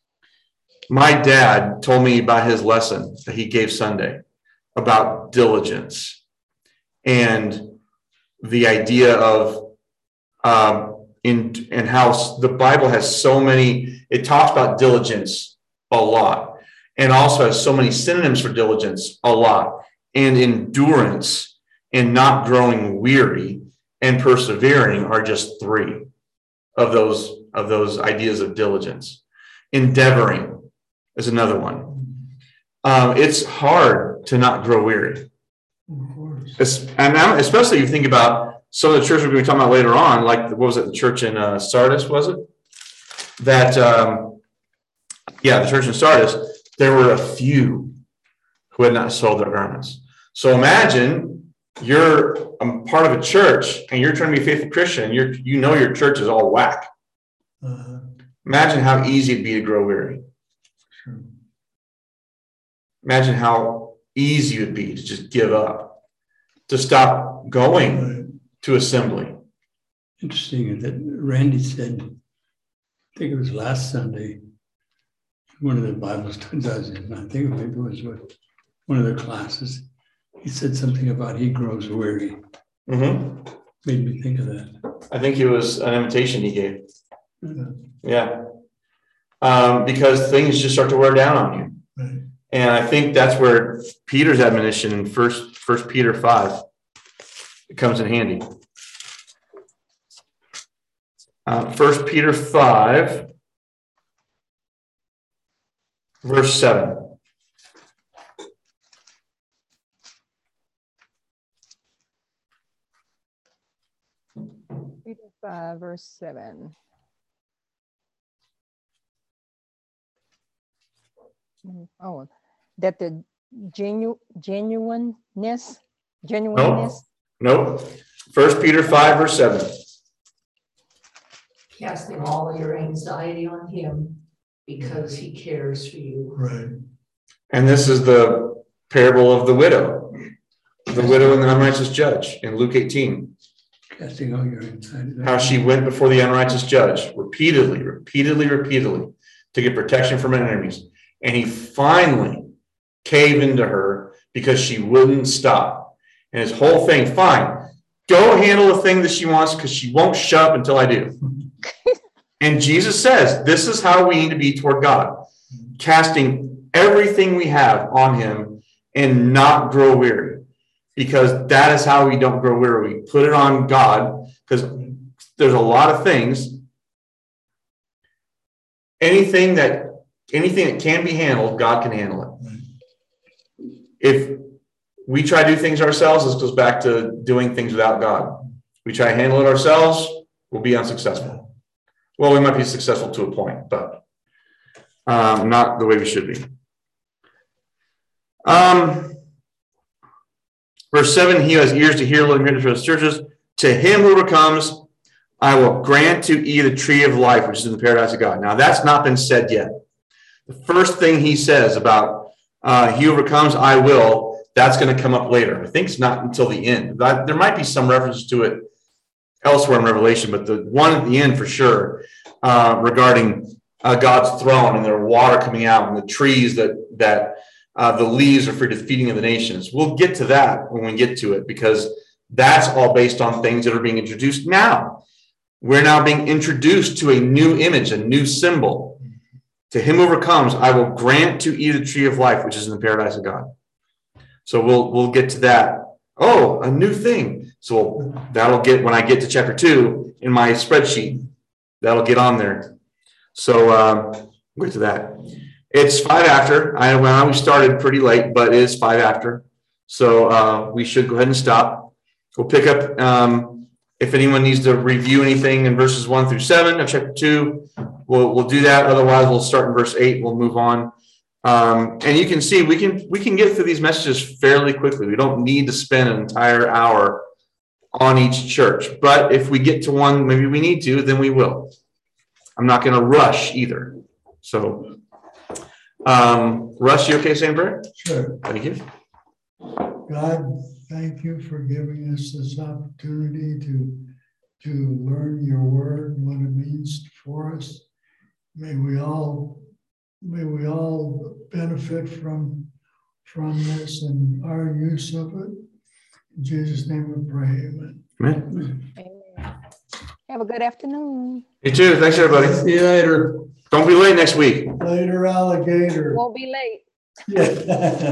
Speaker 1: My dad told me about his lesson that he gave Sunday about diligence and the idea of um, in and how the Bible has so many, it talks about diligence a lot, and also has so many synonyms for diligence a lot, and endurance and not growing weary and persevering are just three of those of those ideas of diligence. Endeavoring is another one. Um, it's hard to not grow weary.
Speaker 4: Of course.
Speaker 1: Es- And now, especially if you think about some of the churches we're going to be talking about later on, like what was it, the church in uh, Sardis, was it? That, um, yeah, the church in Sardis, there were a few who had not sold their garments. So imagine you're a part of a church and you're trying to be a faithful Christian, and you're, you know your church is all whack.
Speaker 4: Uh-huh.
Speaker 1: Imagine how easy it'd be to grow weary.
Speaker 4: Sure.
Speaker 1: Imagine how easy it would be to just give up, to stop going
Speaker 4: Right.
Speaker 1: to assembly.
Speaker 2: Interesting that Randy said, I think it was last Sunday, one of the Bible studies I was in, I think maybe it was with one of the classes, he said something about he grows weary.
Speaker 1: Mm-hmm.
Speaker 2: Made me think of that.
Speaker 1: I think it was an invitation he gave.
Speaker 4: Yeah.
Speaker 1: Yeah. Um, because things just start to wear down on you.
Speaker 4: Right.
Speaker 1: And I think that's where Peter's admonition in first, first Peter five, it comes in handy. Uh, first Peter five, verse seven.
Speaker 5: Peter five, verse seven. Mm, Oh, that the genu genuineness, genuineness.
Speaker 1: Nope. First Peter five, verse seven.
Speaker 3: Casting all your anxiety on him because he cares for you.
Speaker 4: Right.
Speaker 1: And this is the parable of the widow, the widow and the unrighteous judge in Luke eighteen.
Speaker 2: Casting all your anxiety.
Speaker 1: How she went before the unrighteous judge repeatedly, repeatedly, repeatedly to get protection from her enemies. And he finally caved into her because she wouldn't stop. And his whole thing, fine, go handle the thing that she wants because she won't shut up until I do. And Jesus says, this is how we need to be toward God, casting everything we have on him and not grow weary, because that is how we don't grow weary. We put it on God, because there's a lot of things, anything that anything that can be handled, God can handle it. If we try to do things ourselves, this goes back to doing things without God. We try to handle it ourselves, we'll be unsuccessful. Well, we might be successful to a point, but um, not the way we should be. Um, verse seven, he who has ears to hear, let him hear the churches. To him who overcomes, I will grant to eat the tree of life, which is in the paradise of God. Now, that's not been said yet. The first thing he says about uh, he overcomes, I will, that's going to come up later. I think it's not until the end. That, there might be some reference to it elsewhere in Revelation, but the one at the end for sure uh, regarding uh, God's throne and their water coming out and the trees that that uh, the leaves are for the feeding of the nations. We'll get to that when we get to it, because that's all based on things that are being introduced now. We're now being introduced to a new image, a new symbol. To him who overcomes, I will grant to eat the tree of life, which is in the paradise of God. So we'll we'll get to that. Oh, a new thing. So that'll get, when I get to chapter two in my spreadsheet, that'll get on there. So um, we'll get to that. It's five after. I well, we started pretty late, but it is five after. So uh, we should go ahead and stop. We'll pick up um, if anyone needs to review anything in verses one through seven of chapter two. We'll we'll do that. Otherwise, we'll start in verse eight. We'll move on. Um, and you can see we can we can get through these messages fairly quickly. We don't need to spend an entire hour on each church. But if we get to one, maybe we need to, then we will. I'm not going to rush either. So, um, Russ, you okay saying prayer?
Speaker 4: Sure.
Speaker 1: Thank you.
Speaker 4: God, thank you for giving us this opportunity to, to learn your word and what it means for us. May we all, may we all benefit from, from this and our use of it. In Jesus' name we pray, amen.
Speaker 1: Amen.
Speaker 5: Amen. Have a good afternoon.
Speaker 1: You too. Thanks, everybody.
Speaker 2: See you later.
Speaker 1: Don't be late next week.
Speaker 4: Later, alligator.
Speaker 5: Won't be late.
Speaker 4: Yeah.